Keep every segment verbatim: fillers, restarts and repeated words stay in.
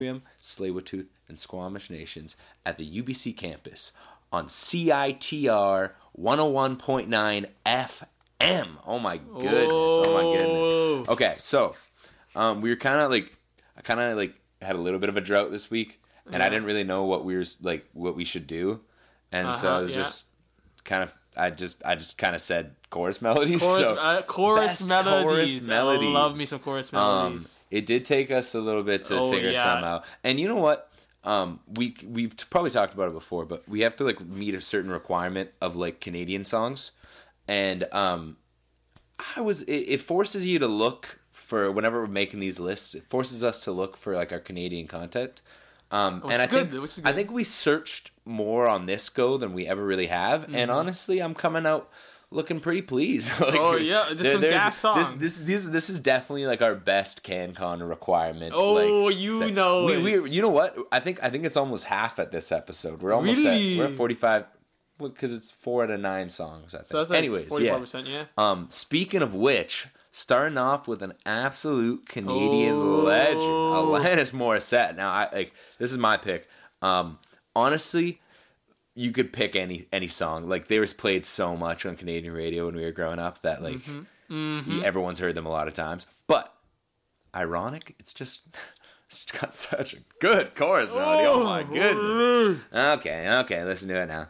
Tsleil-Waututh, and Squamish Nations at the U B C campus on C I T R one oh one point nine F M. Oh my goodness. Oh, oh my goodness. Okay, so um, we were kind of like, I kind of like had a little bit of a drought this week, and yeah. I didn't really know what we were like, what we should do, and uh-huh, so I was yeah. just kind of, I just, I just kind of said chorus melodies. Chorus, so uh, chorus melodies. Chorus melodies. I love me some chorus melodies. Um, it did take us a little bit to oh, figure yeah. some out, and you know what? Um, we we've probably talked about it before, but we have to like meet a certain requirement of like Canadian songs, and um, I was it, it forces you to look for whenever we're making these lists. It forces us to look for like our Canadian content, um, and I good, think I think we searched more on this go than we ever really have, mm-hmm. and honestly, I'm coming out looking pretty pleased. like, oh yeah, just there, some gas songs. This, this this this is definitely like our best CanCon requirement. Oh, like, you so know, we, we you know what? I think I think it's almost half at this episode. We're almost really? at we're at forty-five because it's four out of nine songs. I think. So that's like Anyways, forty-four percent, yeah. yeah. Um, speaking of which, starting off with an absolute Canadian oh. legend, Alanis Morissette. Now, I like this is my pick. Um, honestly. You could pick any any song. Like, they was played so much on Canadian radio when we were growing up that, like, mm-hmm. Mm-hmm. everyone's heard them a lot of times. But, ironic, it's just, it's got such a good chorus melody. Oh, oh my goodness. Okay, okay, let's do it now.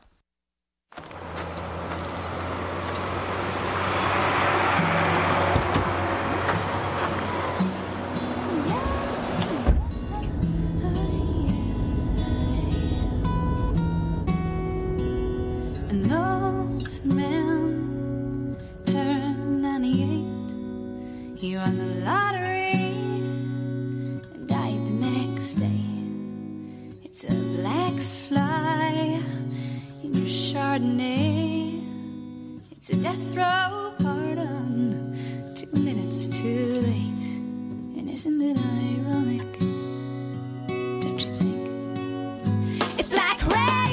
He won the lottery and died the next day. It's a black fly in your Chardonnay. It's a death row pardon, two minutes too late. And isn't it ironic? Don't you think? It's like rain.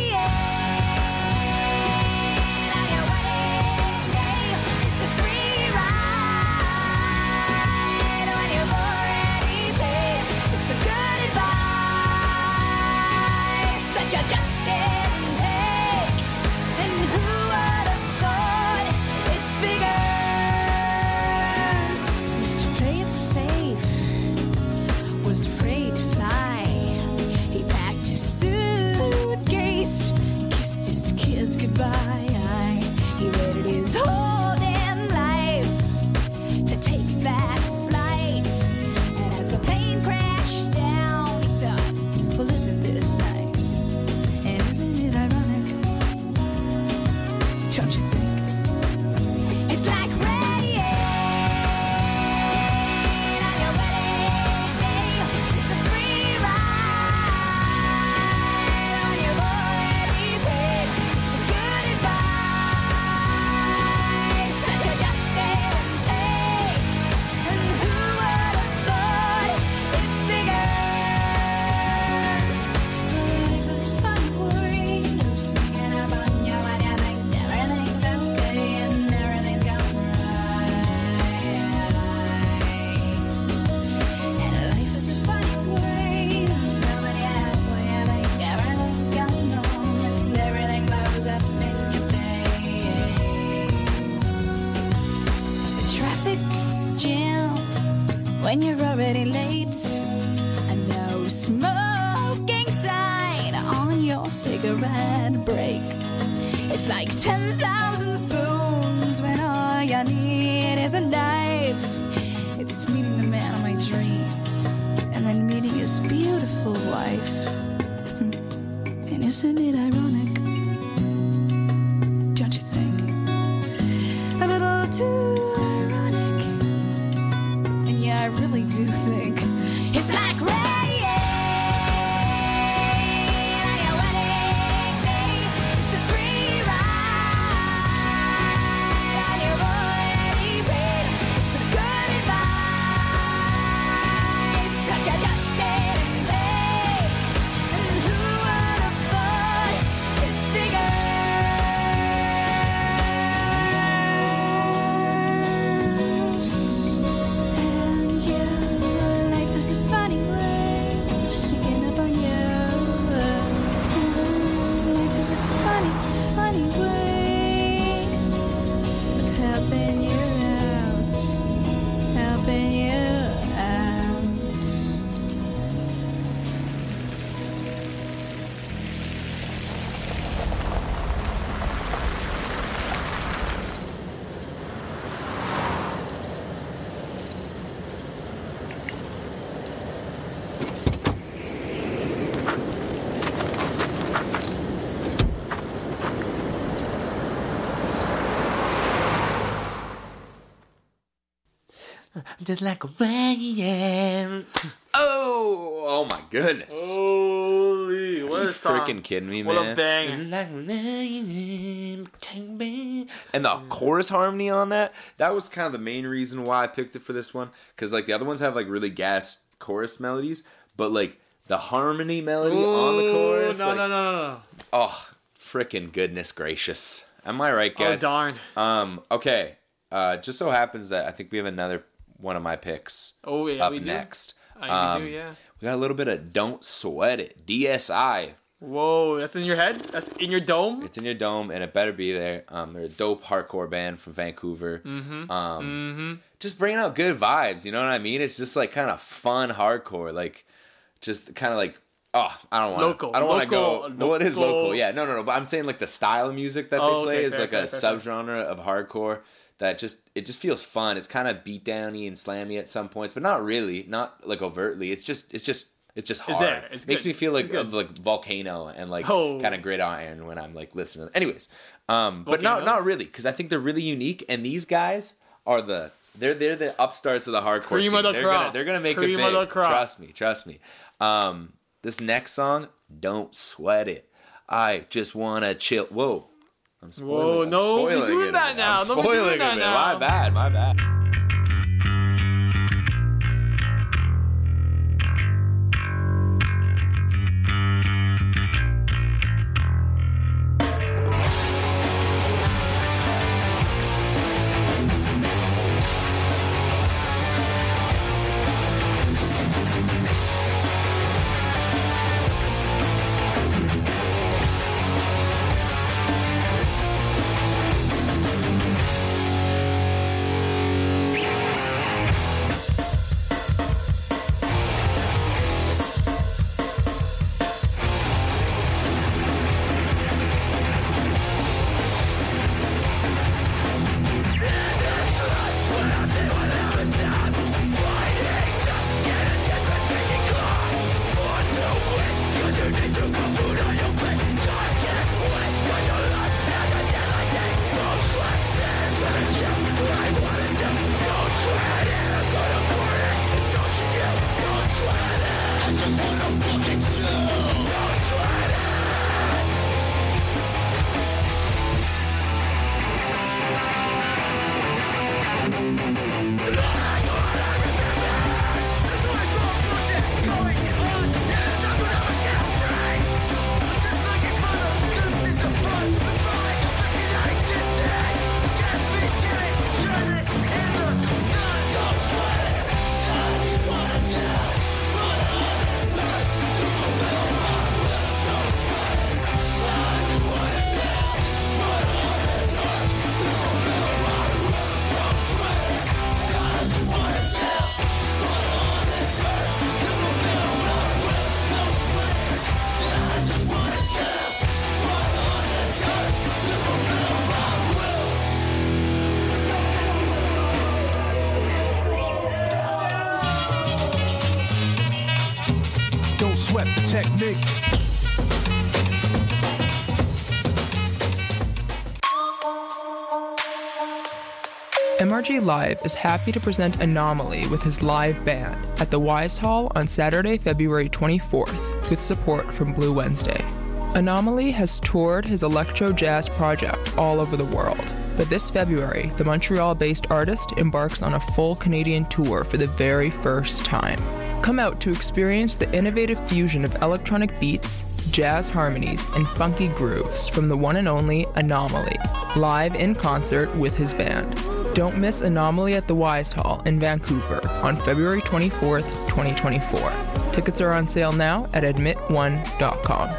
When you're already late, and no smoking sign on your cigarette break. It's like ten thousand spoons when all you need is a knife. It's meeting the man of my dreams, and then meeting his beautiful wife. And isn't it ironic? Don't you think? A little too I really do think it's like rain on your wedding day. It's a free ride on your already paid. It's the good advice that you just didn't take. And who would have thought just like a rain. Oh, oh my goodness. Holy, what a song. Freaking kidding me, what man. What a bang. And the chorus harmony on that, that was kind of the main reason why I picked it for this one. Because, like, the other ones have, like, really gas chorus melodies. But, like, the harmony melody Ooh, on the chorus. No, like, no, no, no, no. Oh, freaking goodness gracious. Am I right, guys? Oh, darn. Um, okay. Uh, just so happens that I think we have another one of my picks oh, yeah, up we do. next. I um, do, yeah. We got a little bit of Don't Sweat It, D S I. Whoa, that's in your head? That's in your dome? It's in your dome, and it better be there. Um, they're a dope hardcore band from Vancouver. Mm-hmm. Um, mm-hmm. Just bringing out good vibes, you know what I mean? It's just like kind of fun hardcore, like just kind of like, oh, I don't want local. I don't want to go. Local. No, it is local. Yeah, no, no, no. But I'm saying like the style of music that they oh, play okay, is fair, like fair, a fair, subgenre of hardcore. That just it just feels fun. It's kind of beat downy and slammy at some points, but not really, not like overtly. It's just it's just it's just hard. It's there. It's Makes good. me feel like It's good. of like Volcano and like Oh. kind of Gridiron when I'm like listening. Anyways, um, but not not really because I think they're really unique. And these guys are the they're they're the upstarts of the hardcore Cream scene. of the they're crop. gonna they're gonna make Cream it of big. the crop. Trust me, trust me. Um, this next song, Don't Sweat It. I just wanna chill. Whoa. I'm spoiling, Whoa, I'm no, spoiling be doing it that a bit. now. I'm Don't be spoiling doing it that a bit. now. My bad, my bad. Sweat the technique. M R G Live is happy to present Anomaly with his live band at the Wise Hall on Saturday, February twenty-fourth, with support from Blue Wednesday. Anomaly has toured his electro jazz project all over the world, but this February, the Montreal-based artist embarks on a full Canadian tour for the very first time. Come out to experience the innovative fusion of electronic beats, jazz harmonies, and funky grooves from the one and only Anomaly, live in concert with his band. Don't miss Anomaly at the Wise Hall in Vancouver on February twenty-fourth, twenty twenty-four. Tickets are on sale now at admit one dot com.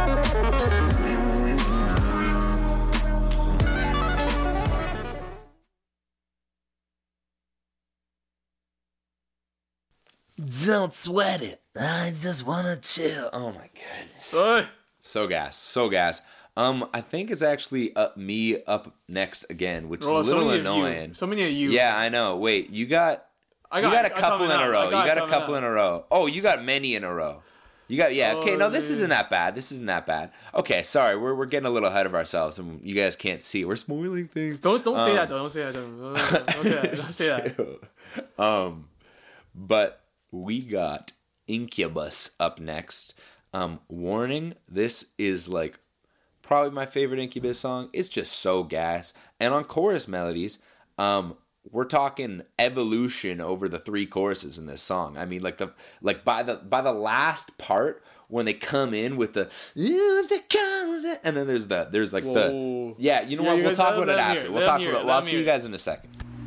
Don't sweat it. I just wanna chill. Oh my goodness. Uh. So gas. So gas. Um, I think it's actually up me up next again, which Oh, is a so little many of annoying. you. So many of you. Yeah, I know. Wait, you got I you got, got a I couple in coming a up. row. I got You got a coming couple up. in a row. Oh, you got many in a row. You got yeah. Okay, Oh, no, this man. isn't that bad. This isn't that bad. Okay, sorry, we're we're getting a little ahead of ourselves, and you guys can't see. We're spoiling things. Don't don't say Um, that though. Don't say that. Though. Don't, don't say that. Don't say that. um, but we got Incubus up next. Um, warning: this is like probably my favorite Incubus song. It's just so gas, and on chorus melodies, um. We're talking evolution over the three choruses in this song. I mean, like the like by the by the last part when they come in with the and then there's the there's like Whoa. the yeah. You know Yeah, what? you We'll guys talk let- about it let 'em after. hear it. We'll Let talk 'em hear about. it. Well, Let I'll 'em see hear you it. guys in a second.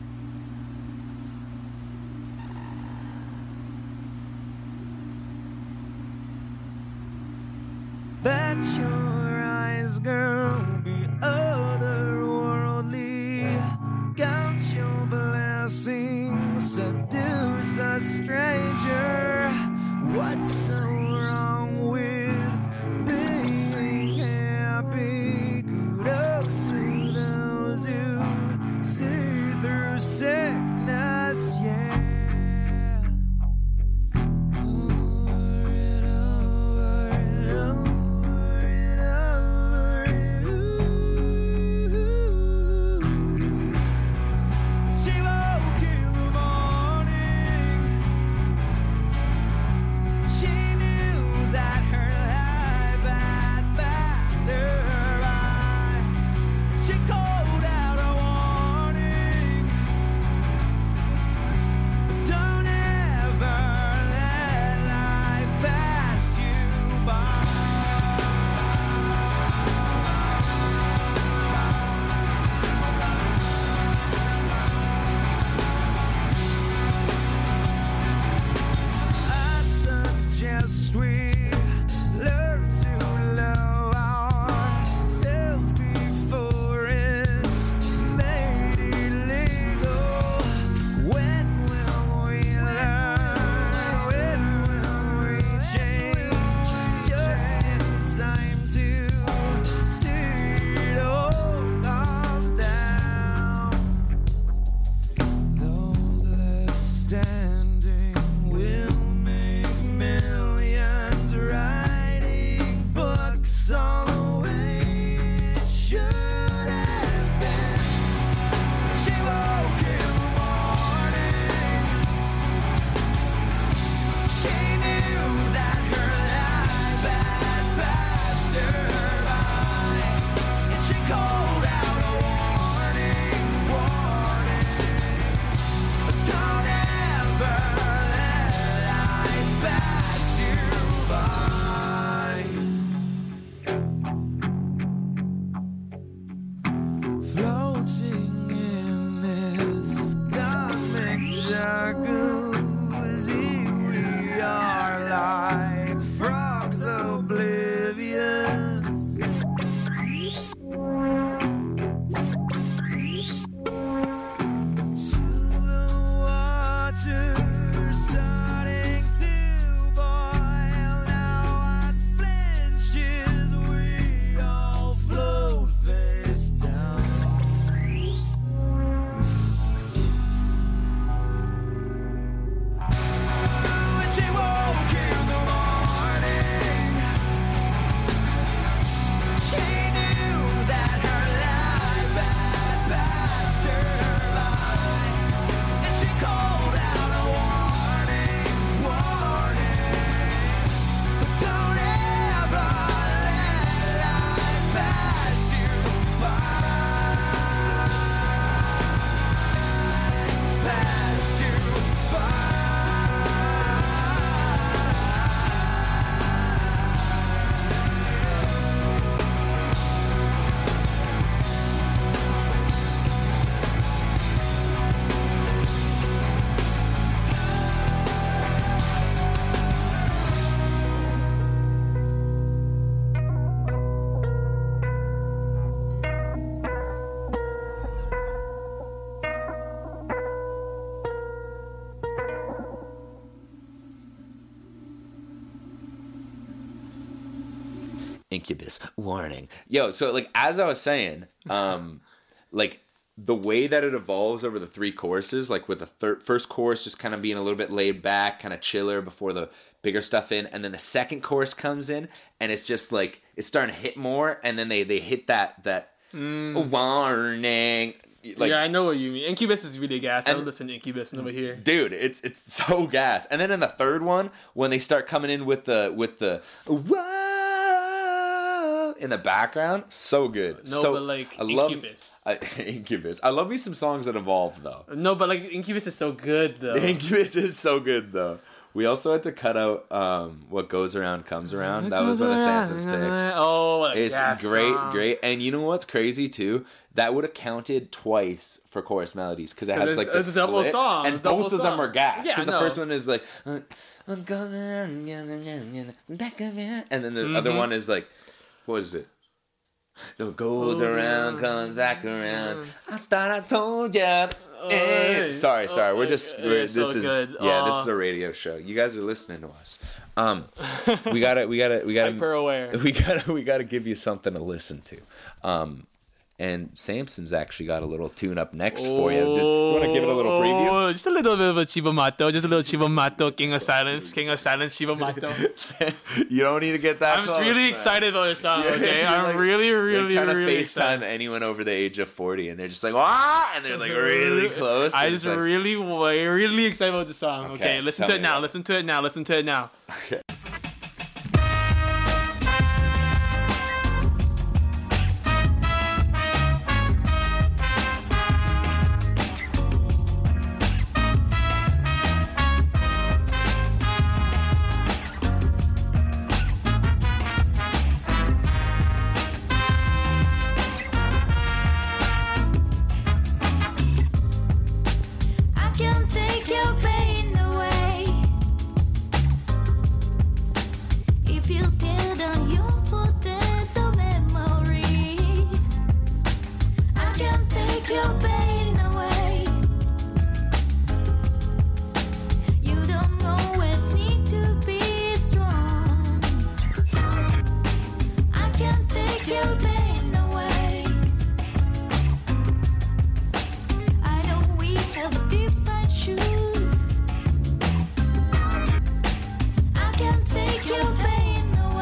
Bet your eyes, girl, be otherworldly. Count your blessings, seduce a stranger. What's so wrong with being happy? Kudos to those who see through sickness, yeah. Over and over and over and over and ooh. She woke in the morning. She knew that her life had passed her by. She called out a warning. Don't ever let life pass you by. I suggest we learn to love ourselves before it's made illegal. When will we learn? When will we change? Just in time to see it all calm down. Those left standing will make millions, writing books on the way it should have been. She woke in the morning. She knew that her life had passed her by, and she called out a warning, warning. Don't ever let life pass you by. Floating in this cosmic jacuzzi, we are like frogs oblivious. To the water starting to boil. Now what flinches, we all float face down. When she woke in the morning, she knew that her life had passed her by, and she called out a warning, warning. Don't ever let life pass you by, pass you by. Incubus warning. Yo, so like as I was saying, um, like the way that it evolves over the three choruses, like with the third, first chorus just kind of being a little bit laid back, kind of chiller before the bigger stuff in, and then the second chorus comes in, and it's just like it's starting to hit more, and then they they hit that that mm. warning. Like, yeah, I know what you mean. Incubus is really gas. I don't listen to Incubus over here, dude. It's it's so gas. And then in the third one, when they start coming in with the with the whoa in the background, so good. No, so, but like I love, Incubus. I, Incubus. I love me some songs that evolve though. No, but like Incubus is so good though. Incubus is so good though. We also had to cut out um, What Goes Around Comes Around. That was one of Sansa's picks. Oh, it's great, song. great. And you know what's crazy too? That would have counted twice for chorus melodies because it has it's, like this it's a double song, and double both of song. them are gas. Because yeah, the first one is like, and then the mm-hmm. other one is like, what is it? What goes around comes back around. I thought I told ya. Eh. Sorry, sorry. Oh, we're just we're, this so is good. Oh. yeah. This is a radio show. You guys are listening to us. Um, we gotta we gotta we gotta hyper aware. We gotta we gotta give you something to listen to. Um, and Samson's actually got a little tune up next oh, for you. Just, you want to give it a little preview? Just a little bit of a Chiba Mato. Just a little Chiba Mato. King of Silence. King of Silence. Chiba Mato. You don't need to get that. I'm close, really man. excited about this song. Okay, you're I'm like, really, really, trying to really FaceTime excited. anyone over the age of forty, and they're just like, ah, and they're like really close. I just like, really, really excited about the song. Okay, okay listen to it now. Listen to it now. Listen to it now. Okay. Take your pain away.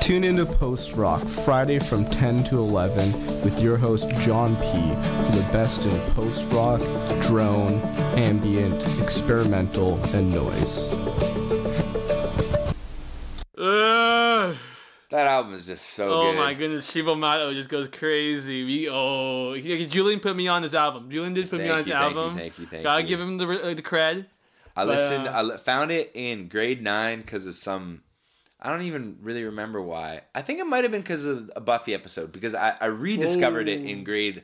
Tune into Post Rock Friday from ten to eleven with your host John P for the best in post rock, drone, ambient, experimental, and noise. Ugh. That album is just so Oh good. my goodness, Shivo Mato just goes crazy. We oh, Julian put me on his album. Julian did put me Thank on his you, thank you, album. thank you, thank Gotta you. give him the uh, the cred. I But, listened. uh, I li- found it in grade nine because of some. I don't even really remember why. I think it might have been because of a Buffy episode. Because I, I rediscovered it in grade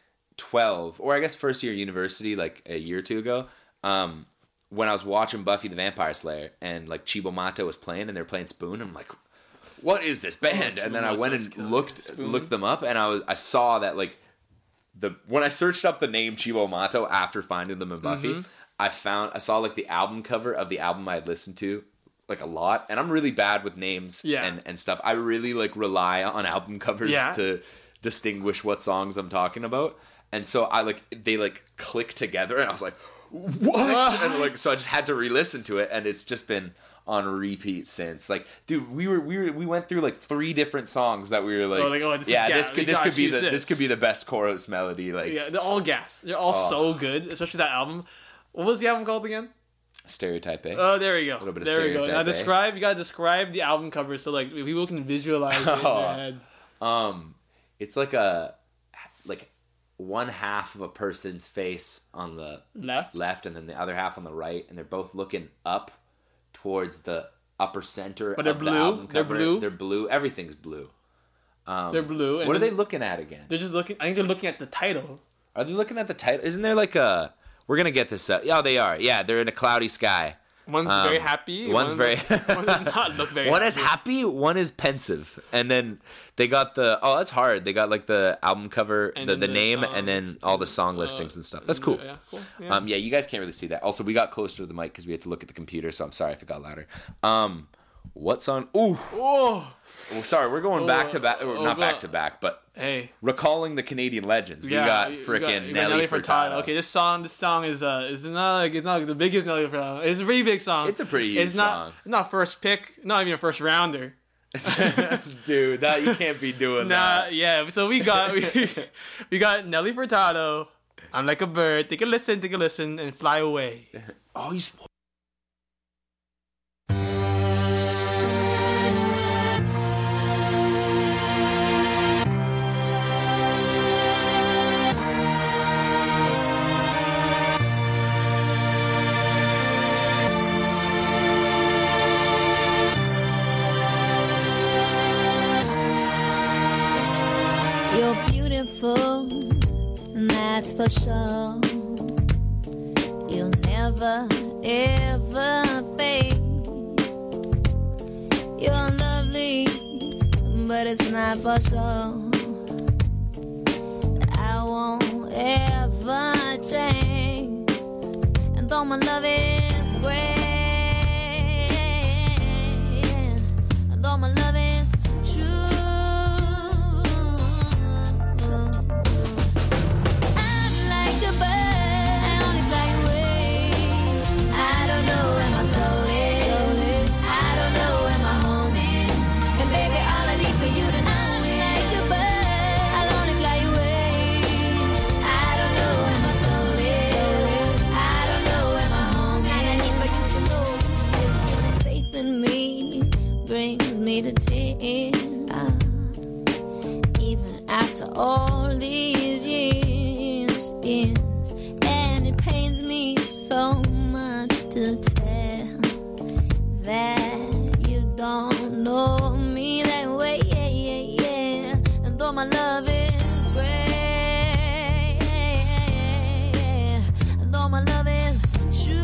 twelve, or I guess first year university, like a year or two ago. Um, when I was watching Buffy the Vampire Slayer, and like Chibo Mato was playing, and they're playing Spoon. I'm like, what is this band? Oh, and then I went and Chibo Mato's looked good. Spoon. looked them up, and I was I saw that like the when I searched up the name Chibo Mato after finding them in Buffy, Mm-hmm. I found I saw like the album cover of the album I had listened to like a lot, and I'm really bad with names Yeah. and and stuff. I really like rely on album covers Yeah. to distinguish what songs I'm talking about, and so I like they like click together, and I was like, what? And like so I just had to re-listen to it, and it's just been on repeat since. Like, dude, we were we were we went through like three different songs that we were like, Oh, like, oh, this is yeah, gas. this could We this gotta could be choose the this. this could be the best chorus melody. Like, Yeah, they're all gas. They're all Oh. so good, especially that album. What was the album called again? Stereotype A. Oh, there we go. little bit of there we go. Now Stereotype, eh? describe. You gotta describe the album cover so like people can visualize it in Oh. their head. Um, it's like a like one half of a person's face on the Left. left, and then the other half on the right, and they're both looking up towards the upper center. But they're of the blue? album They're cover. blue? They're blue. Everything's blue. Um, They're blue. and What are they then looking at again? They're just looking. I think they're looking at the title. Are they looking at the title? Isn't there like a? We're gonna get this up. Yeah, they are. Yeah, they're in a cloudy sky. One's Um, very happy. One's one very. one does not look very. One is happy. happy, one is pensive, and then they got the. Oh, that's hard. They got like the album cover, And the, then the the name, and then songs, all the song uh, listings and stuff. That's cool. Yeah, cool. Yeah. Um, yeah, you guys can't really see that. Also, we got closer to the mic because we had to look at the computer, so I'm sorry if it got louder. Um, what song? Ooh, oh, oh, sorry, we're going back to back, or oh, not go- back to back, but hey. recalling the Canadian legends. We Yeah, got you freaking you Nelly Furtado. Okay, this song, this song is uh, is not like it's not the biggest Nelly Furtado. It's a pretty big song. It's a pretty huge it's not, song. It's not first pick, not even a first rounder. Dude, that you can't be doing Nah, that. yeah. So we got we, we got Nelly Furtado. I'm like a bird. Take a listen, take a listen, and fly away. Oh, you. Spo- You're beautiful, and that's for sure. You'll never, ever fade. You're lovely, but it's not for sure. I won't ever change. And though my love is great, and though my love is true, I'm like a bird, I only fly away. I don't know where my soul is, I don't know where my home is. And baby, all I need for you to know is like a bird, I'll only fly away. I don't know where my soul is, I don't know where my home is. All I need for you to know is your faith in me brings me to tears. Even after all these years, years, and it pains me so much to tell that you don't know me that way, yeah, yeah, yeah. And though my love is great, and though my love is true,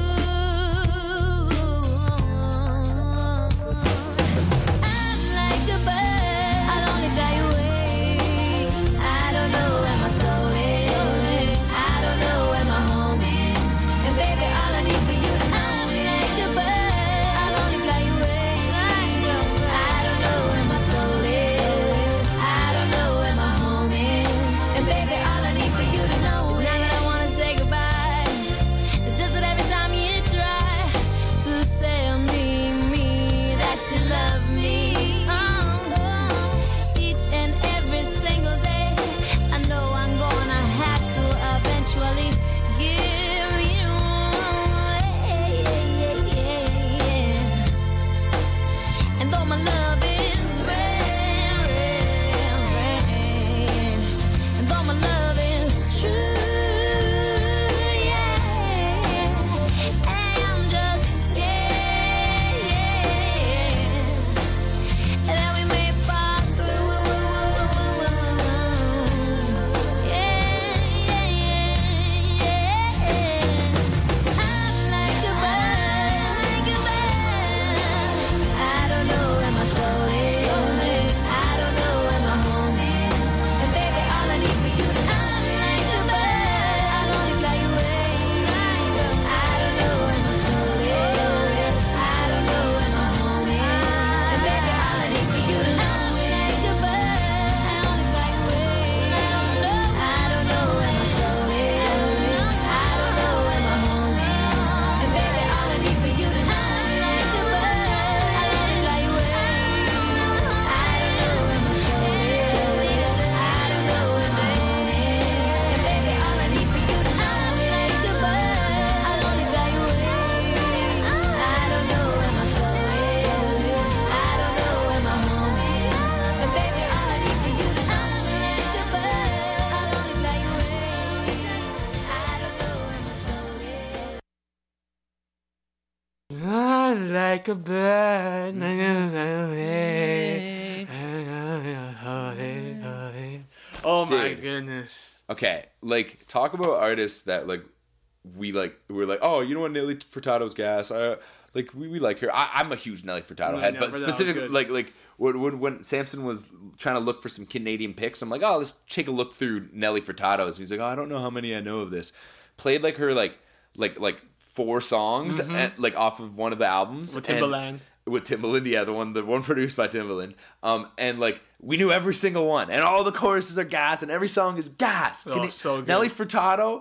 I'm like a bird, I'll only fly away. I don't know where my soul is, I don't know where my home is. And baby, all I need for you to know is like a bird, I'll only fly away. I don't know where my soul like a bird. Oh my Dude. goodness. Okay, like talk about artists that like we like. We're like, oh, you know what, Nelly Furtado's gas. I like we, we like her. I, I'm a huge Nelly Furtado Yeah, head, no, but Furtado was specifically good. like like when, when when Samson was trying to look for some Canadian picks, I'm like, oh, let's take a look through Nelly Furtado's. And he's like, oh, I don't know how many I know of this. Played like her like like like four songs and, like off of one of the albums With and- Timbaland. with Timbaland, yeah, the one the one produced by Timbaland. Um, and like we knew every single one, and all the choruses are gas, and every song is gas. Oh, Can you- so good. Nelly Furtado,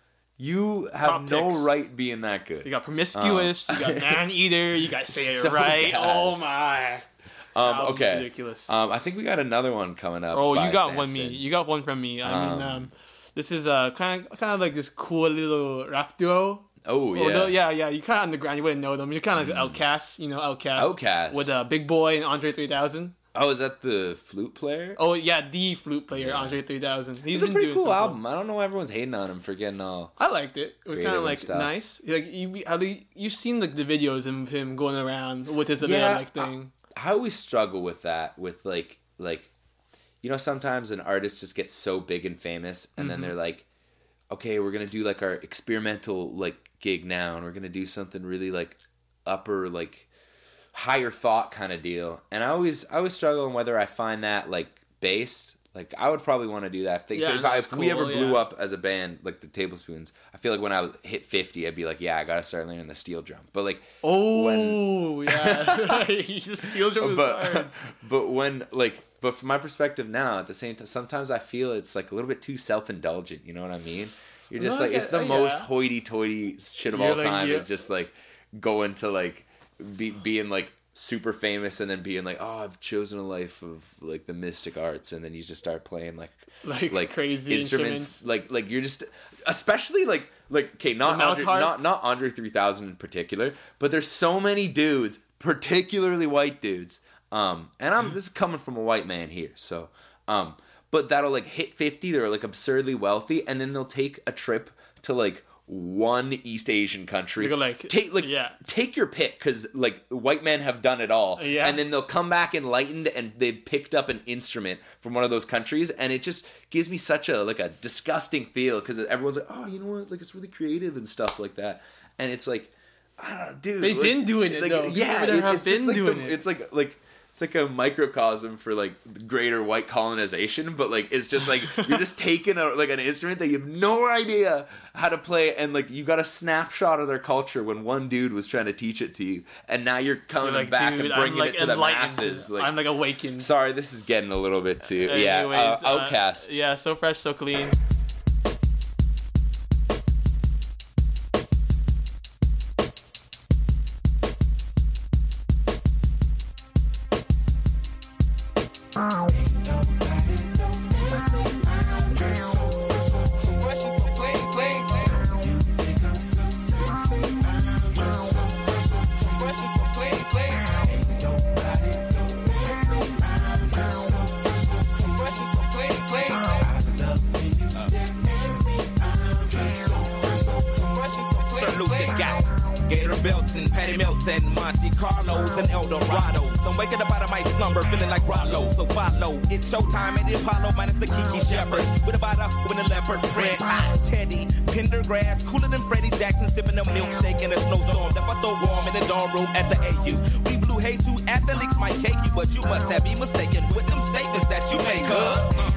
you have Top no picks. right being that good. You got Promiscuous, you got Man Eater, you got Say It So Right. gas. Oh my. um, album's okay, ridiculous. Um, I think we got another one coming up. Oh, by you got one Samson. me. You got one from me. I mean, um, this is uh, kind of kind of like this cool little rap duo. Oh yeah, Oh, no, yeah, yeah. You kind of underground. You wouldn't know them. You're kind of like Outkast, you know, Outkast. Outkast. with uh, Big Boy and Andre three thousand. Oh, is that the flute player? Oh yeah, the flute player Andre three thousand. He's It's a been pretty doing cool some album. I don't know why everyone's hating on him for getting all. I liked it. It was kind Creative of and like stuff. nice. Like you, how do you, you've seen like the videos of him going around with his Yeah, like thing. I always struggle with that. With like like, you know, sometimes an artist just gets so big and famous, and Mm-hmm. then they're like, okay, we're gonna do like our experimental like gig now, and we're gonna do something really like upper like higher thought kind of deal. And I always I always struggle on whether I find that like based. Like I would probably want to do that. If, Yeah, if, I, that's if we ever cool, blew yeah. up as a band, like the Tablespoons, I feel like when I was hit fifty, I'd be like, yeah, I gotta start learning the steel drum. But like, Oh yeah, he just steals it with but hard. but when like but from my perspective now, at the same time, sometimes I feel it's like a little bit too self indulgent. You know what I mean? You're just No, I like it's get- the uh, most yeah. hoity toity shit of You're all like, time. yeah. Is just like going to like be, being like super famous and then being like, oh, I've chosen a life of like the mystic arts, and then you just start playing like Like, crazy instruments. like like you're just especially like like okay, not The mouth Andre, harp? not not Andre three thousand in particular, but there's so many dudes, particularly white dudes. Um, and I'm this is coming from a white man here, so um, but that'll like hit fifty, they're like absurdly wealthy, and then they'll take a trip to like one East Asian country. They go, like, take like yeah. take your pick, because like white men have done it all, Yeah. and then they'll come back enlightened and they've picked up an instrument from one of those countries, and it just gives me such a like a disgusting feel, because everyone's like, oh, you know what, like it's really creative and stuff like that, and it's like, I don't know, dude, They've like- been doing it, like, though. yeah, People that it- have it's just been like doing the, it. it's like like it's like a microcosm for like greater white colonization, but like it's just like you're just taking a like an instrument that you have no idea how to play, and like you got a snapshot of their culture when one dude was trying to teach it to you, and now you're coming You're like, back dude, and I'm bringing like it to the enlightened. masses. Like, I'm like awakened. sorry, this is getting a little bit too. yeah, Anyways, uh, uh, Outcast. yeah, so fresh, so clean. Sir Lucius got Gator belts and Patty Melts and Monte Carlos and Eldorado. So I'm waking up out of my slumber feeling like Rollo. So follow, it's showtime at the Apollo minus the Kiki Shepherd. With a bada, with a leopard print. Ah, Teddy, Pendergrass, cooler than Freddie Jackson, sipping a milkshake in a snowstorm. That I throw warm in the dorm room at the A U. We blew hay to athletes might cake you, but you must have been mistaken with them statements that you make, huh?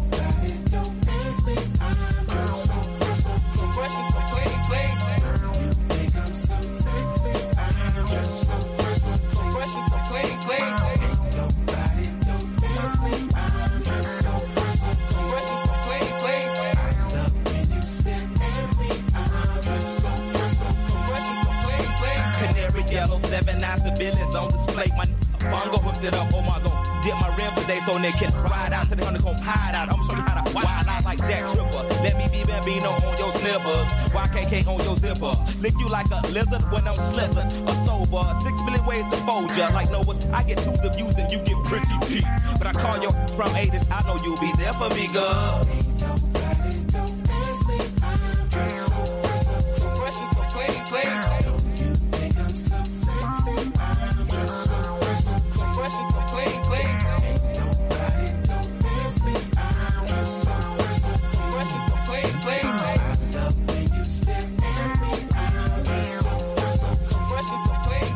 Canary yellow, seven nine civilians on display. My bongo hooked it up. Oh my god, dip my rim today so they can ride out to the honeycomb hide out. I'm show you how to wild out like Jack Tripper. Let me be Bambino on your slippers, Y K K on your zipper. Lick you like a lizard when I'm slizzard or sober. Six million ways to fold ya. Like Noah's, I get twos of views and you get pretty deep. But I call you from eighties, I know you'll be there for me, girl. So fresh and so clean, clean.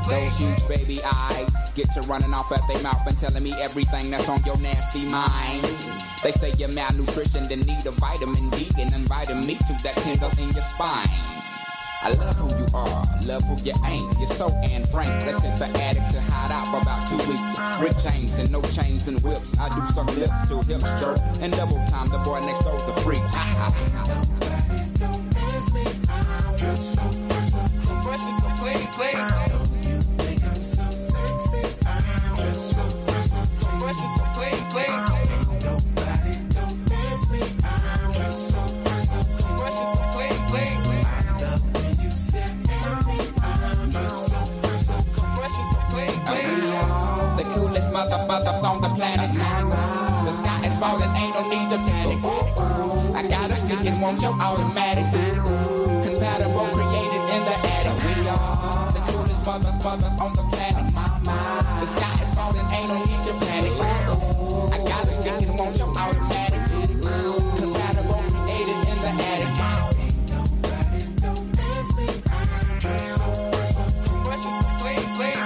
Those huge baby eyes get to running off at their mouth and telling me everything that's on your nasty mind. They say you're malnutrition, then need a vitamin D, and inviting me to that tingle in your spine. I love who you are, love who you ain't. You're so Anne Frank. Let's hit the attic to hide out for about two weeks. Rick chains and no chains and whips. I do some lips to hips jerk and double time. The boy next door's the freak. Ha ha. Nobody don't ask me. I'm just so fresh, so fresh and so clean, clean. You think I'm so sexy? I'm just so fresh, so fresh and so clean, clean. Nobody don't ask me. I'm just so fresh, so fresh and so clean, clean. The coolest mother, mothers on the planet. The sky is falling, ain't no need to panic. I got a stick and want your automatic. Compatible, created in the attic. We are the coolest mothers, mothers on the planet. The sky is falling, ain't no need to panic. I got a stick and want your automatic. Compatible, created in the attic. Nobody don't ask me. I'm just so fresh, so fresh and so clean, clean.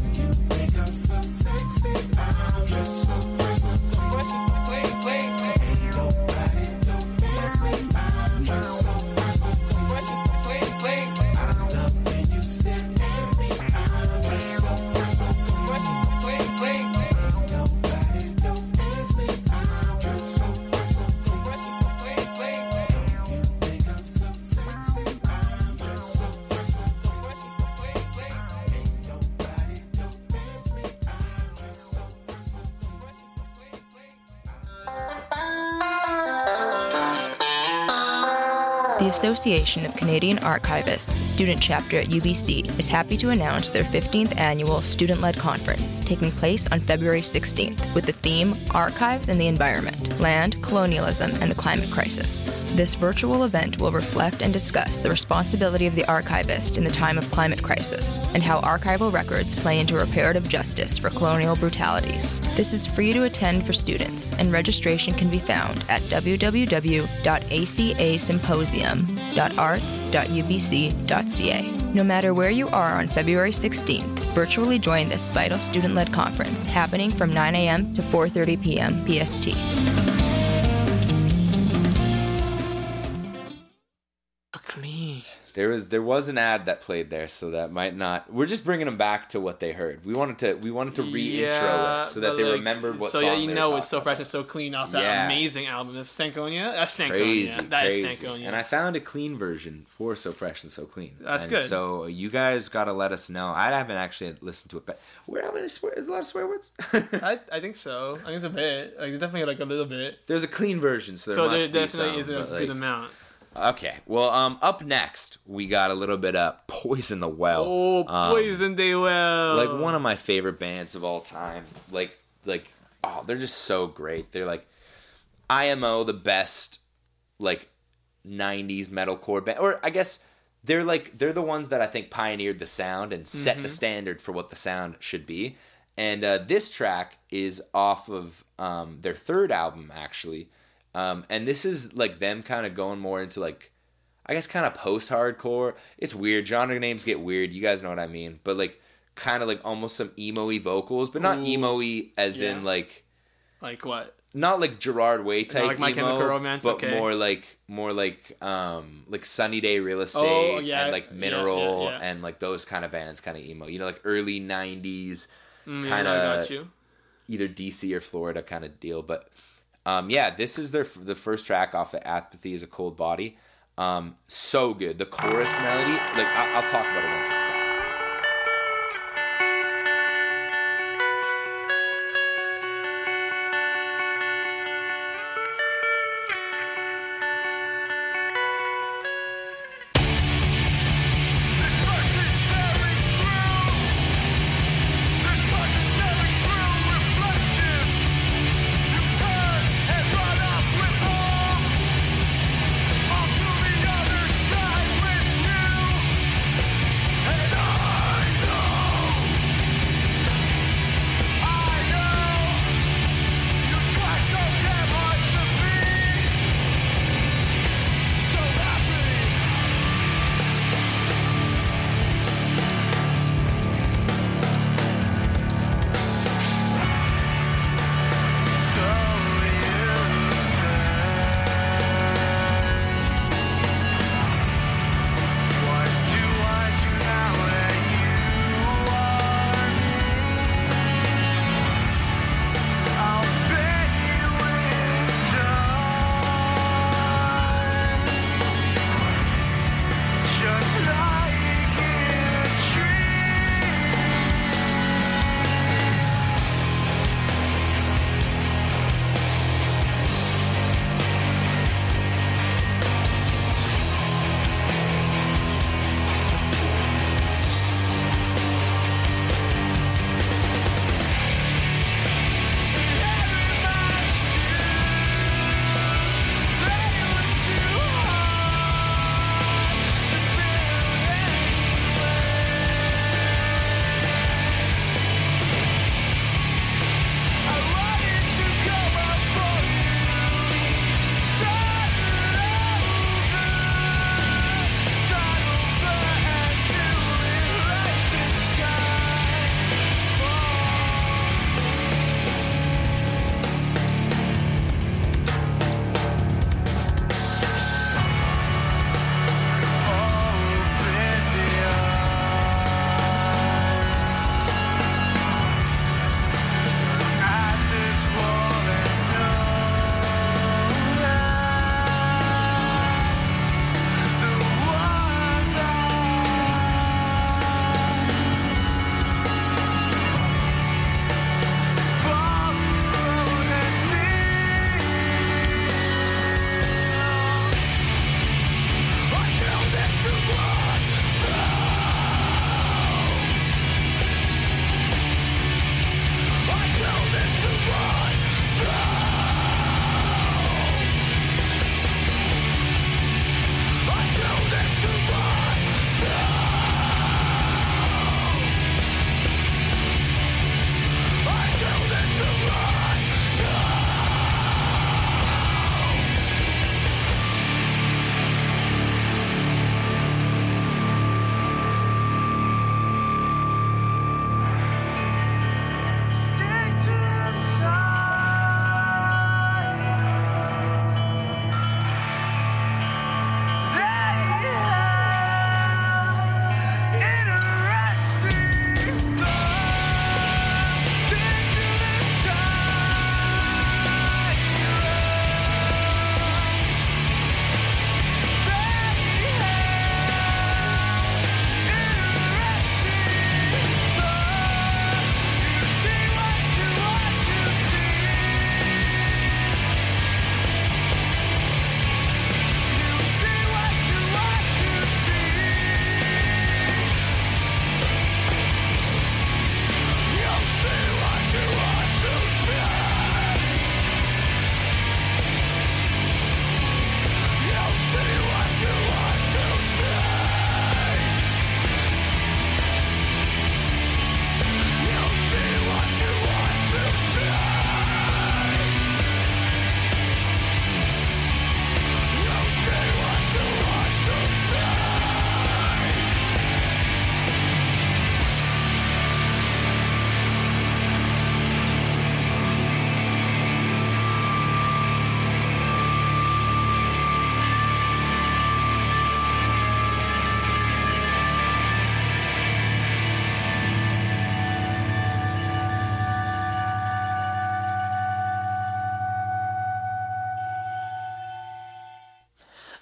The Association of Canadian Archivists student chapter at U B C is happy to announce their fifteenth annual student-led conference taking place on February sixteenth with the theme Archives and the Environment, Land, Colonialism, and the Climate Crisis. This virtual event will reflect and discuss the responsibility of the archivist in the time of climate crisis and how archival records play into reparative justice for colonial brutalities. This is free to attend for students, and registration can be found at w w w dot a c a symposium dot arts dot u b c dot c a. No matter where you are on February sixteenth, virtually join this vital student-led conference happening from nine a.m. to four thirty p.m. P S T. Clean. There was there was an ad that played there, so that might not. We're just bringing them back to what they heard. We wanted to we wanted to re-intro Yeah, it so that but they like- remembered what so song yeah, you they know were it's so talking fresh about. and so clean off that Yeah. amazing album. That's Stankonia. That's Stankonia. Crazy, That is crazy. Stankonia. And I found a clean version for So Fresh and So Clean. That's and good. So you guys got to let us know. I haven't actually listened to it, but we're having a swear. There's a lot of swear words. I, I think so. I think it's a bit. Like definitely like a little bit. There's a clean version, so there so must there be definitely some, is a but, good like- amount. Okay, well, um, up next we got a little bit of Poison the Well. Oh, Um, Poison They Well. like one of my favorite bands of all time. Like, like, oh, they're just so great. They're like I M O, the best, like, nineties metalcore band, or I guess they're like they're the ones that I think pioneered the sound and set Mm-hmm. the standard for what the sound should be. And uh, this track is off of um, their third album, actually. Um, and this is like them kind of going more into like, I guess kind of post-hardcore. It's weird. Genre names get weird. You guys know what I mean. But like kind of like almost some emo-y vocals, but not Ooh, emo-y as yeah. in like, Like what? not like Gerard Way type like My emo, Chemical Romance, but okay. more like more like um like Sunny Day Real Estate Oh, yeah, and like yeah, Mineral yeah, yeah. and like those kind of bands, kind of emo. You know, like early nineties, Mm, yeah, kind I of got you. either D C or Florida kind of deal. But um, yeah, this is their the first track off of Apathy is a Cold Body. Um, so good. The chorus melody, like I'll, I'll talk about it once it's done. This person's staring through. This person's staring through reflective. You've turned and run off with home. Onto the other side with you. And I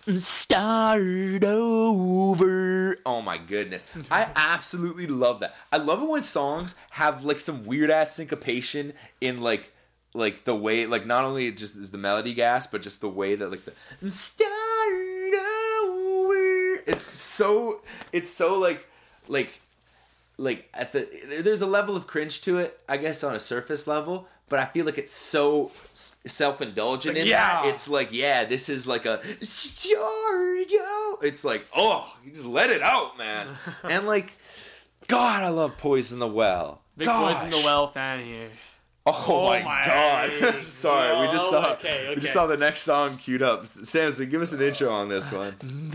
start over. Oh my goodness. I absolutely love that. I love it when songs have like some weird ass syncopation in like like the way, like not only just is the melody gas, but just the way that like the start over. It's so it's so like like like at the there's a level of cringe to it, I guess, on a surface level, but I feel like it's so self-indulgent Like, in yeah. that. It's like, yeah, this is like a it's like, oh, you just let it out, man. And like, God, I love Poison the Well. Big Gosh. Poison the Well fan here. Oh, Oh my, my God. Sorry, we just Oh, saw okay, we just okay. saw the next song queued up. Samson, give us an intro on this one.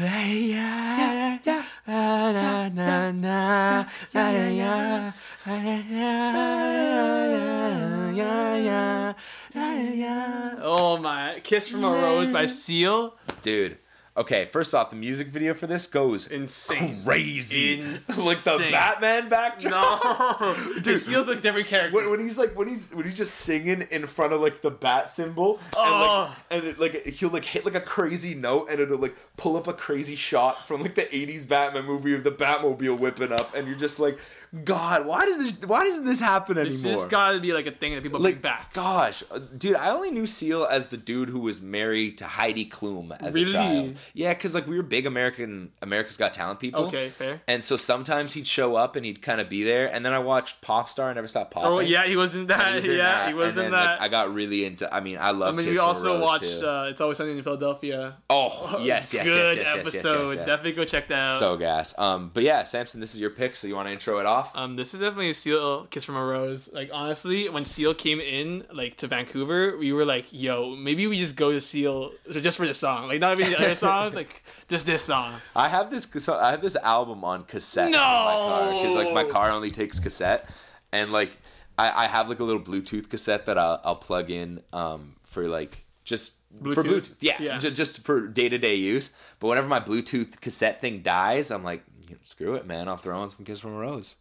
Oh my, Kiss from a Rose by Seal. Dude. Okay, first off, the music video for this goes Insane. crazy. Insane. Like the Batman backdrop. No. Dude, Seal's like a different character. When, when he's like when he's when he's just singing in front of like the bat symbol, Oh. and like and it, like he'll like hit like a crazy note, and it'll like pull up a crazy shot from like the eighties Batman movie of the Batmobile whipping up, and you're just like, God, why does this why doesn't this happen anymore? It's just gotta be like a thing that people Like, bring back. Gosh, uh, dude, I only knew Seal as the dude who was married to Heidi Klum as Really? a child. Yeah, because like we were big American America's Got Talent people. Okay, fair. And so sometimes he'd show up and he'd kind of be there, and then I watched Popstar and Never Stop Popping. Oh yeah, he was in that. And he was in yeah, that, he was and in then, that. Like, I got really into. I mean, I love. I mean, Kiss we from a also Rose, watched too. uh, It's Always Sunny in Philadelphia. Oh yes, yes, Good yes, yes, yes, yes, episode. yes, yes. Definitely go check that out. So gas. Um, but yeah, Samson, this is your pick. So you want to intro it off? Um, this is definitely a Seal Kiss from a Rose. Like honestly, when Seal came in like to Vancouver, we were like, "Yo, maybe we just go to Seal just for the song. Like not even the other songs, like just this song." I have this. So I have this album on cassette in No! my car because like my car only takes cassette, and like I, I have like a little Bluetooth cassette that I'll, I'll plug in um for like just for Bluetooth? Bluetooth. Yeah, Yeah. ju- just for day to day use. But whenever my Bluetooth cassette thing dies, I'm like, screw it, man. I'll throw on some Kiss from a Rose.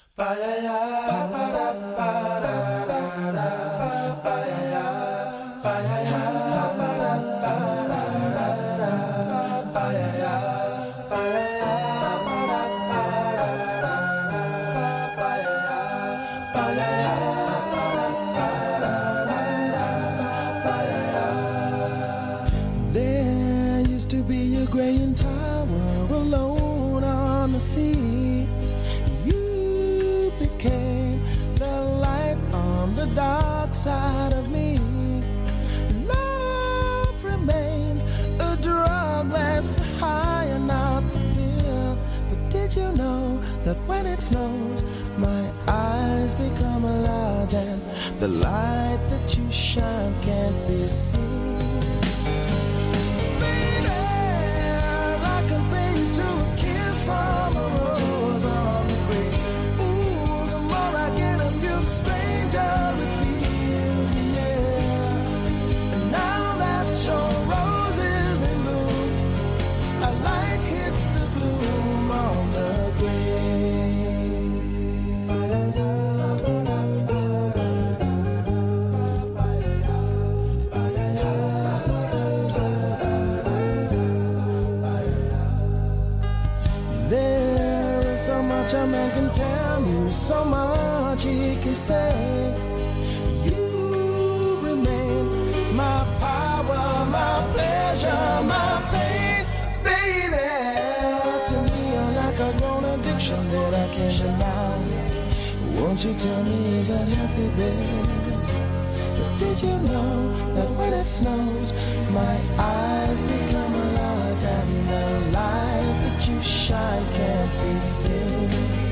There used to be a graying tower alone on the sea. You became the light on the dark side of me. Love remains a drug that's high and not the pill. But did you know that when it snows, my eyes become large and the light that you shine can't be seen? I can pay you to a kiss from a rose on the grave. Ooh, the more I get of you, stranger it feels, yeah. And now that your rose is in bloom, a light hits the gloom on the There is so much a man can tell me, so much he can say. You remain my power, my pleasure, my pain, baby. To me, you're like a grown addiction that I can't deny. Won't you tell me, is that healthy, baby? But did you know that when it snows, my eyes become large and the light that you shine can't be seen?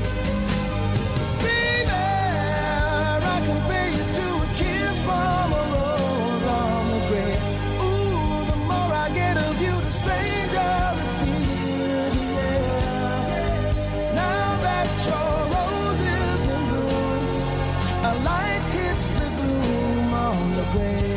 Baby, I can pay you to a kiss from a rose on the grave. Ooh, the more I get of you, the stranger it feels, yeah. Now that your rose is in bloom, a light hits the gloom on the grave.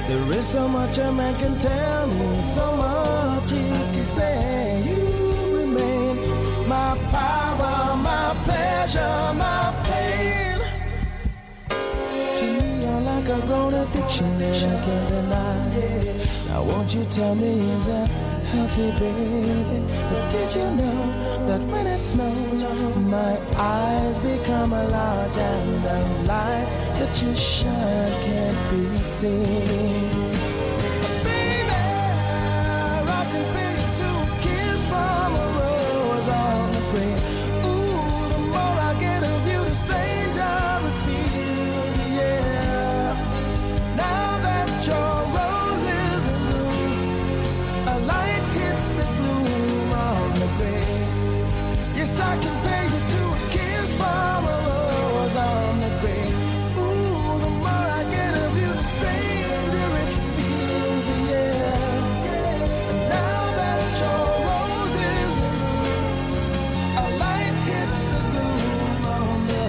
There is so much a man can tell me, so much he can say. You remain my power, my pleasure, my pain. To me, you're like a grown addiction that I can't deny. Now won't you tell me, is that healthy, baby? But did you know that when it snows, my eyes become large and the light that you shine can't be seen? Baby, I can feel you to a kiss from a rose on the grave. Ooh, the more I get of you, the stranger it feels, yeah. Now that your rose is in bloom, a light hits the gloom on the grave. Yes, I can pay you to a kiss from a rose on the grave. Ooh, the more I get of you, the stranger it feels, yeah. And now that your rose is in bloom, a light hits the gloom on the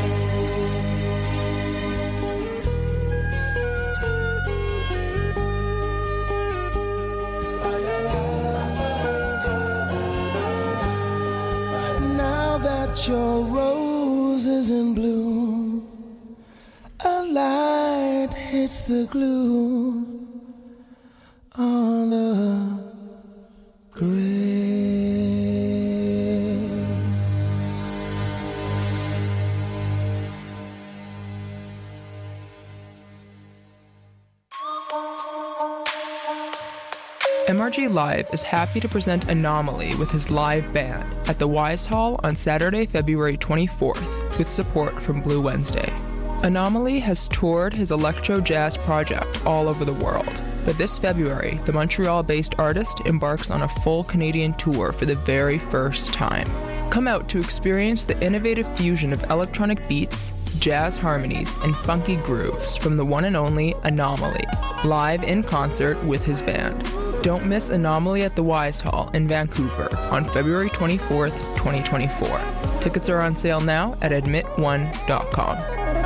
grave. Now that your rose is in bloom, a light hits the gloom on the grave. M R G Live is happy to present Anomaly with his live band at the Wise Hall on Saturday, February twenty-fourth, with support from Blue Wednesday. Anomaly has toured his electro jazz project all over the world, but this February, the Montreal-based artist embarks on a full Canadian tour for the very first time. Come out to experience the innovative fusion of electronic beats, jazz harmonies, and funky grooves from the one and only Anomaly, live in concert with his band. Don't miss Anomaly at the Wise Hall in Vancouver on February twenty-fourth, twenty twenty-four. Tickets are on sale now at admit one dot com.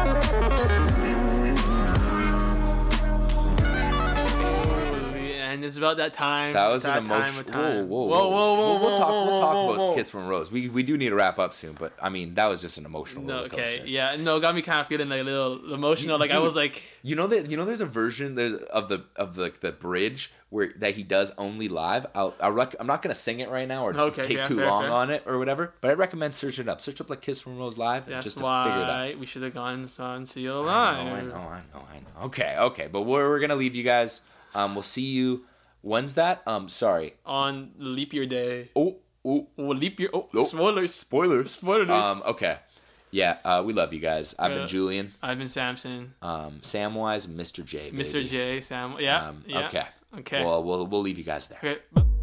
And it's about that time. That was that an time emotion. of time. Whoa, whoa, whoa, whoa, whoa, We'll, we'll talk. whoa, We'll talk whoa, about whoa. Kiss from a Rose. We we do need to wrap up soon, but I mean that was just an emotional No, roller okay, coaster. yeah, no, it got me kind of feeling like a little emotional. Like I Dude, was like, you know that you know there's a version there's of the of the the bridge where that he does only live. I'll, I'll rec- I'm not gonna sing it right now or Okay, take yeah, too fair, long fair. on it or whatever. But I recommend searching it up. Search up like Kiss from a Rose live and that's just to figure it out. why we should have gone on Seal I Live. know, I know, I know, I know. Okay, okay, but we're we're gonna leave you guys. Um, we'll see you. When's that? Um, sorry. On leap year day. Oh, oh, oh leap year. Oh, Nope. spoilers. Spoilers. Spoilers. Um, okay. Yeah, uh, we love you guys. I've Uh, been Julian. I've been Samson. Um, Samwise, Mister J. Baby. Mister J. Sam. Yeah. Um, yeah. Okay. Okay. Well, we'll we'll leave you guys there. Okay.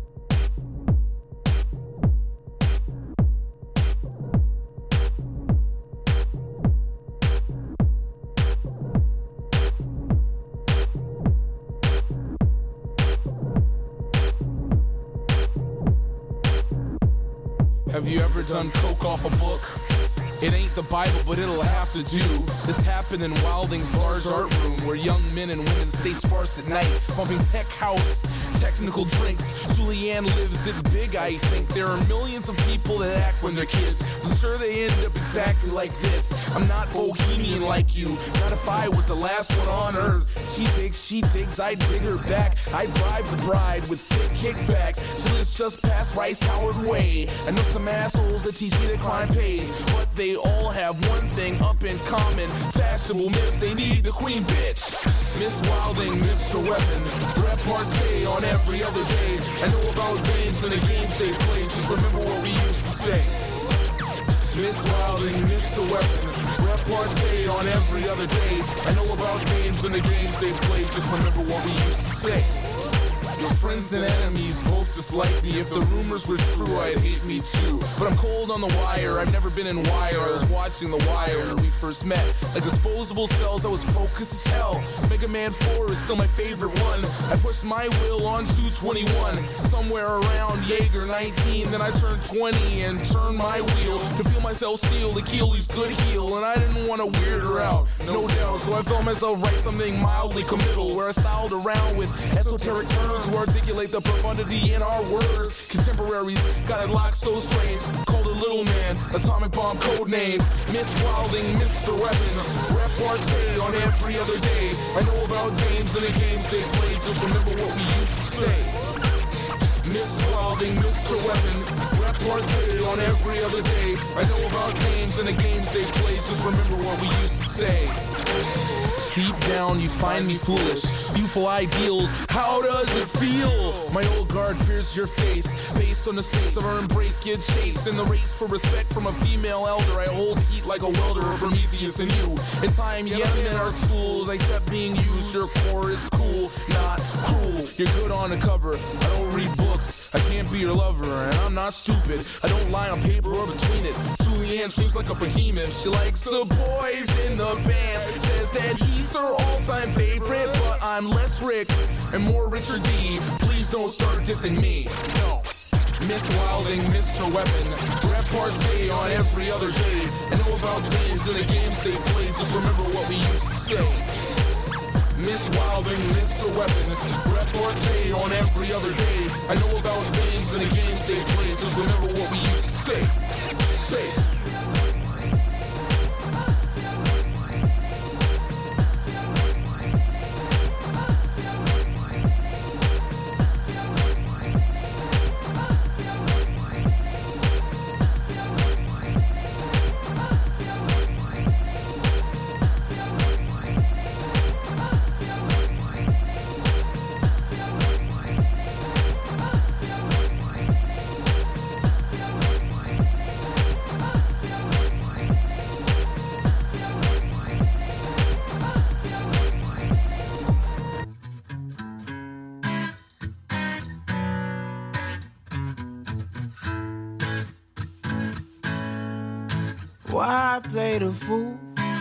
Have you ever done coke off a book? It ain't the Bible, but it'll have to do. This happened in Wilding's large art room, where young men and women stay sparse at night, bumping tech house, technical drinks. Julianne lives it big, I think. There are millions of people that act when they're kids. I'm sure they end up exactly like this. I'm not bohemian like you, not if I was the last one on earth. She digs, she digs, I'd dig her back. I'd bribe the bride with thick kickbacks. She lives just past Rice Howard Way. I know some assholes that teach me that crime pays, but they all have one thing up in common. Fashionable myths, they need the queen bitch. Miss Wilding, Mister Weapon, repartee on every other day. I know about games and the games they play. Just remember what we used to say. Miss Wilding, Mister Weapon, repartee on every other day. I know about games and the games they play. Just remember what we used to say. Your friends and enemies both dislike me. If the rumors were true, I'd hate me too. But I'm cold on the wire, I've never been in wire. I was watching The Wire when we first met. Like disposable cells, I was focused as hell. Mega Man four is still my favorite one. I pushed my will on two twenty-one. Somewhere around Jaeger nineteen. Then I turned twenty and turned my wheel to feel myself steal Achilles' good heel. And I didn't want to weird her out, no doubt. So I felt myself write something mildly committal, where I styled around with esoteric terms to articulate the profundity in our words. Contemporaries got it locked so strange, called it Little Man, atomic bomb code names. Miss Wilding, Mister Weapon, repartee on every other day. I know about games and the games they play, just remember what we used to say. Miss Wilding, Mister Weapon, repartee on every other day. I know about games and the games they play, just remember what we used to say. Deep down, you find me foolish. Youthful ideals, how does it feel? My old guard fears your face. Based on the space of our embrace, get chased. In the race for respect from a female elder, I hold heat like a welder of Prometheus and you. It's time, yeah, men are tools. Except being used, your core is cool, not cruel. You're good on the cover, I don't read books. I can't be your lover, and I'm not stupid. I don't lie on paper or between it. Julianne screams like a behemoth. She likes the boys in the band. Says that he's her all-time favorite, but I'm less Rick and more Richard D. Please don't start dissing me. No. Miss Wilding, Mister Weapon, repartee on every other day. I know about games and the games they play. Just remember what we used to say. Miss Wilding, Mister Weapon, repartee on every other day. I know about games and the games they play. Just remember what we used to say. Say. Why play the fool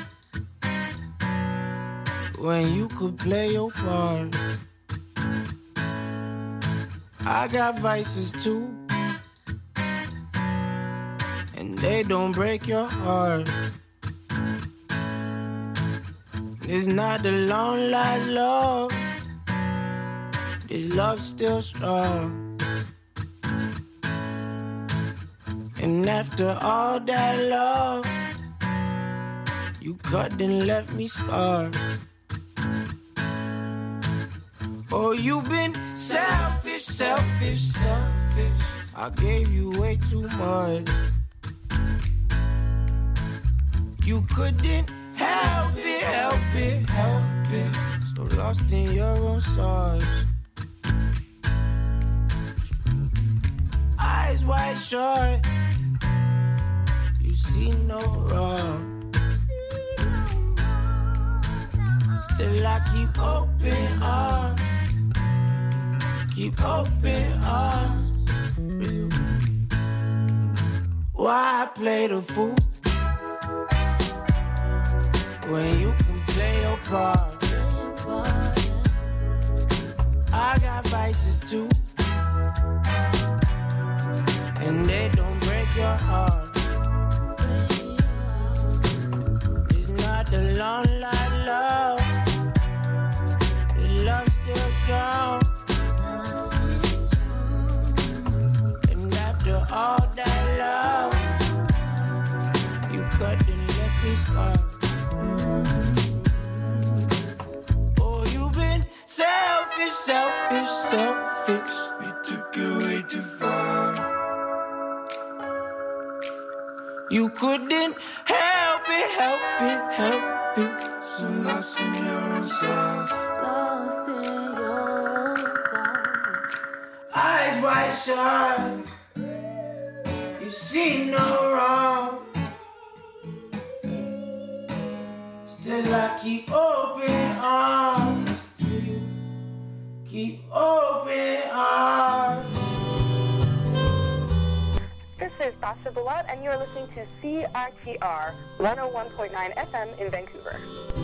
when you could play your part? I got vices too, and they don't break your heart. It's not the long life love, this love's still strong. And after all that love, you cut and left me scarred. Oh, you've been selfish, selfish, selfish. I gave you way too much. You couldn't help it, help it, help it. So lost in your own stars. Eyes wide shut, you see no wrong. Still I keep open arms, keep open arms for you. Why play the fool when you can play your part? I got vices too, and they don't break your heart. It's not the long life love, the love's still strong. And after all that love, you cut and left me scarred. Oh, you've been selfish, selfish, selfish. You took it way too far. You couldn't help it, help it, help it. So lost in yourself, lost in yourself. Eyes wide shut, you see no wrong. Still I keep open arms for you, keep open Asha Balat, and you're listening to C I T R one oh one point nine F M in Vancouver.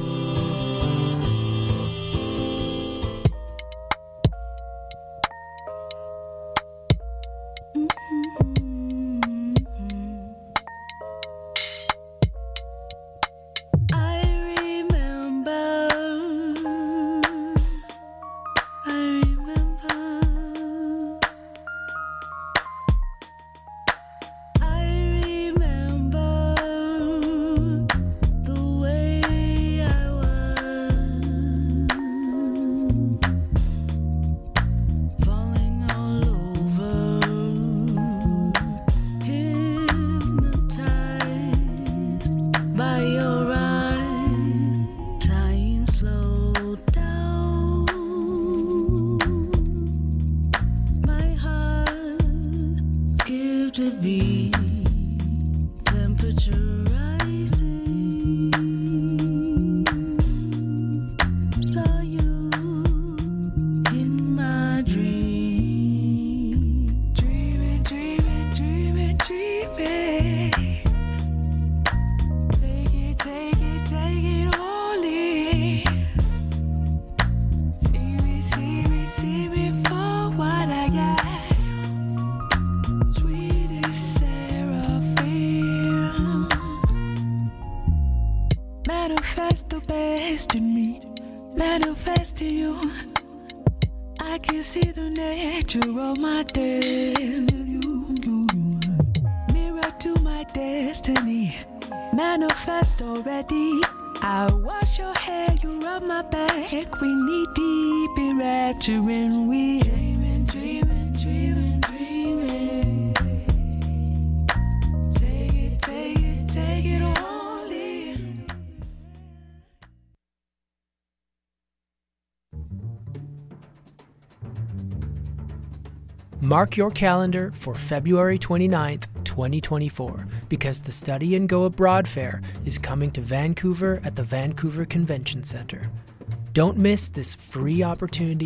Manifest the best in me, manifest in you. I can see the nature of my day. You, you, you. Mirror to my destiny, manifest already. I wash your hair, you rub my back. We knee deep in rapture and we dreaming, dreaming, dreaming, dreaming. Take it, take it, take it all. Mark your calendar for February twenty-ninth, twenty twenty-four, because the Study and Go Abroad Fair is coming to Vancouver at the Vancouver Convention Center. Don't miss this free opportunity